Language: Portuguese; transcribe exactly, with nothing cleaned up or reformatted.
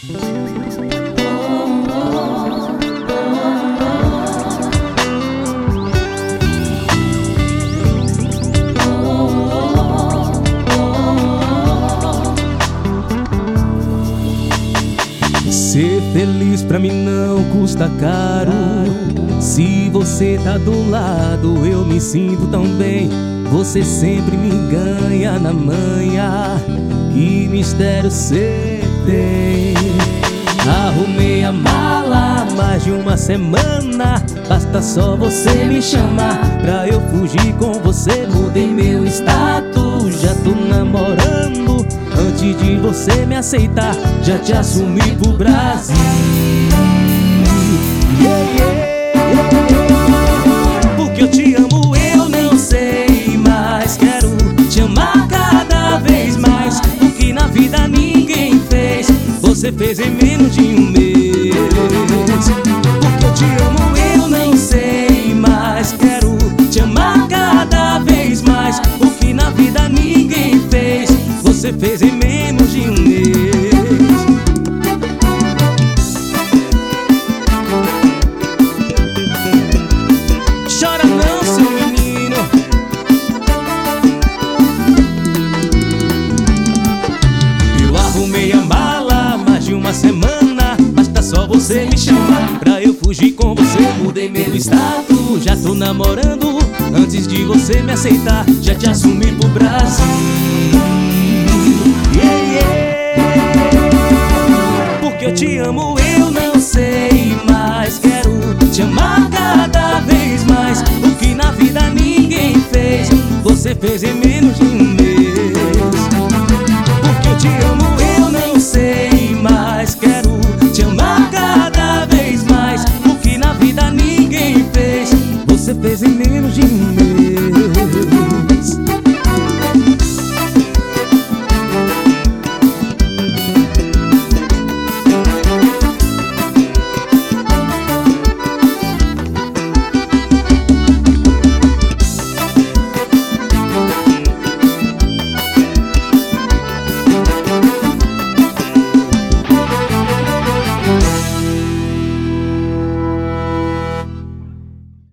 Ser feliz pra mim não custa caro. Se você tá do lado, eu me sinto tão bem. Você sempre me ganha na manha. Que mistério cê tem? Arrumei a mala há mais de uma semana. Basta só você me chamar pra eu fugir com você. Mudei meu status, já tô namorando. Antes de você me aceitar, já te assumi pro Brasil. Yeah, yeah, yeah. Porque eu te amo, eu não sei mais. Quero te amar cada vez mais. O que na vida ninguém fez, você fez em menos de um mês. Porque eu te amo, eu não sei mais. Quero te amar cada vez mais. O que na vida ninguém fez, você fez em menos de um mês. Chora não, seu menino. Eu arrumei a mala há mais de uma semana. Basta só você me chamar pra eu fugir com você. Mudei meu status, já tô namorando. Antes de você me aceitar, já te assumi pro Brasil. Yeah, yeah. Porque eu te amo, eu não sei mais. Quero te amar cada vez mais. O que na vida ninguém fez, você fez em menos de um mês.